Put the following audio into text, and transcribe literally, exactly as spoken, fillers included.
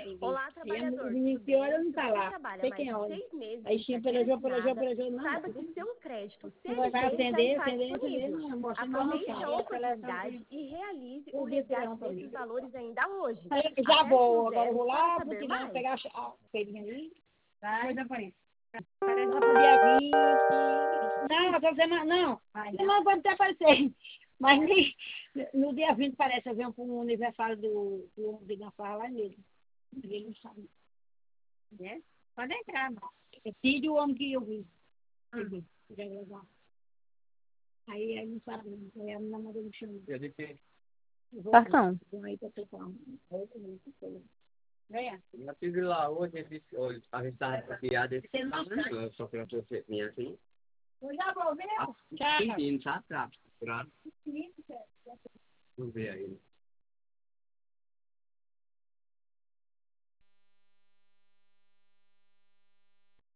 Olá, Aí a trabalhador. menina Tudo que olha bem? não Se tá você lá. trabalha Sei mais quem de olha. seis meses Aí e tinha carteira pelejou, pelejou, assinada, pelejou, não. saiba que seu crédito Você vai C L T já atender, está atender, atender, disponível. não, mostra Aproveite informação. a oportunidade e realize o Podia ter resgate um pra desses mim. valores ainda hoje. Aí, já Aperte vou, um agora eu zero vou para lá, saber porque não, mais. pegar a cha- a feirinha ali. Vai, já foi. Parece lá pro dia vinte. Não, eu tô dizendo, não. Não pode até aparecer. Mas nem- no dia vinte parece, eu venho para um aniversário do, do homem de Ganfarra lá mesmo. Ninguém não sabe. Né? Pode entrar, não. É filho do homem que eu vi. Uhum. Já levar. Aí aí não sabe, não. Aí a minha mãe me chama. Passando. Aí pra tu falar. Venha. Eu estive lá hoje, ele disse, olha, a gente estava piada, Você não sabe. só que eu não sei minha assim. Eu já vou ver. Ah, Tchau. pedindo, sabe? Pra, pra, vamos ver aí.